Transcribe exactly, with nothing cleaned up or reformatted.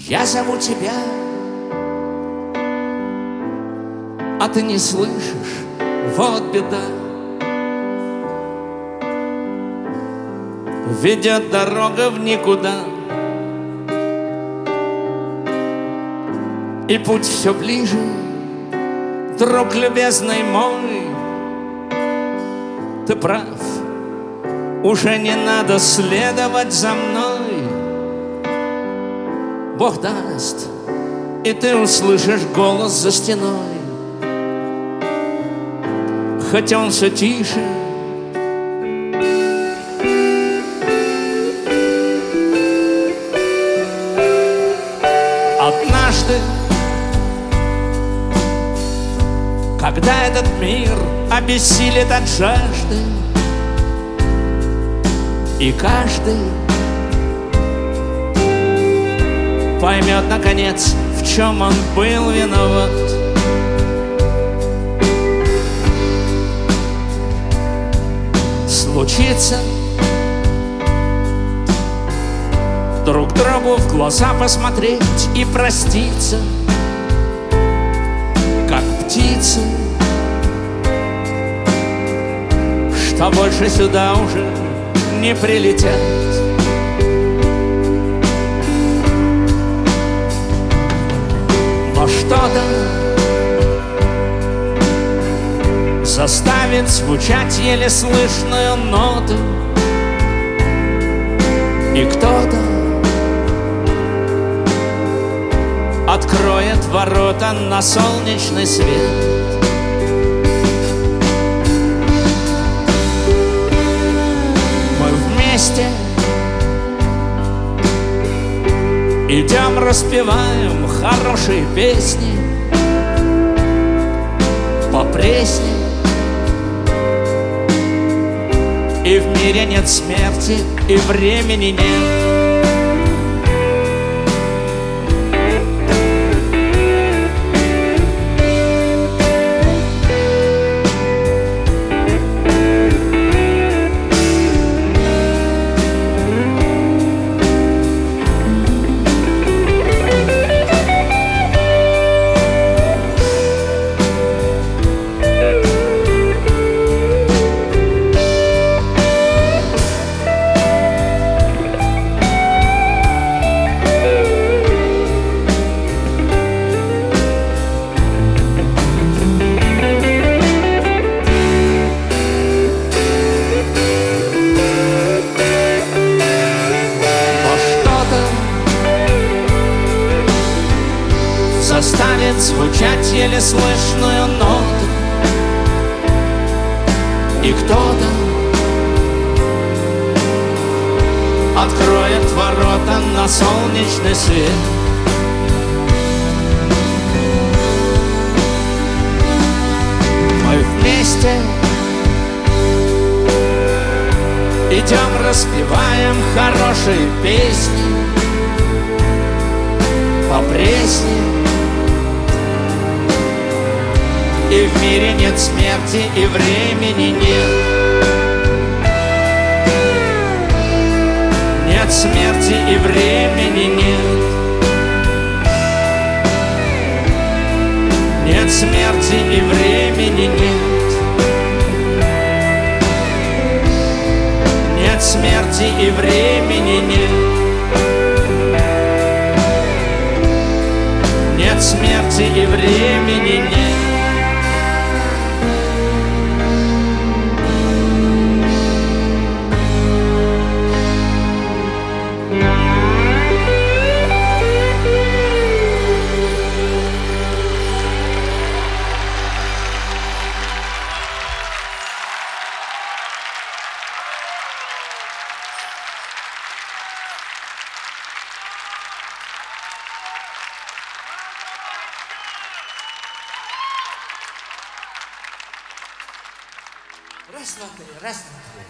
Я зову тебя, а ты не слышишь, вот беда. Ведет дорога в никуда, и путь все ближе, друг любезный мой. Ты прав, уже не надо следовать за мной. Бог даст, и ты услышишь голос за стеной, хоть он все тише. Однажды, когда этот мир обессилит от жажды, и каждый поймет, наконец, в чем он был виноват. Случится друг другу в глаза посмотреть и проститься, как птицы, что больше сюда уже не прилетят. Но что-то заставит звучать еле слышную ноту, и кто-то откроет ворота на солнечный свет. Мы вместе идем, распеваем хорошие песни по Пресне. И в мире нет смерти, и времени нет. Заставит звучать еле слышную ноту, и кто-то откроет ворота на солнечный свет. Мы вместе идем, распеваем хорошие песни по Пресне. И в мире нет смерти, и времени нет. Нет смерти, и времени нет. Нет смерти, и времени нет. Нет смерти, и времени нет. Нет смерти, и времени нет. Раз, два, три, раз, два, три.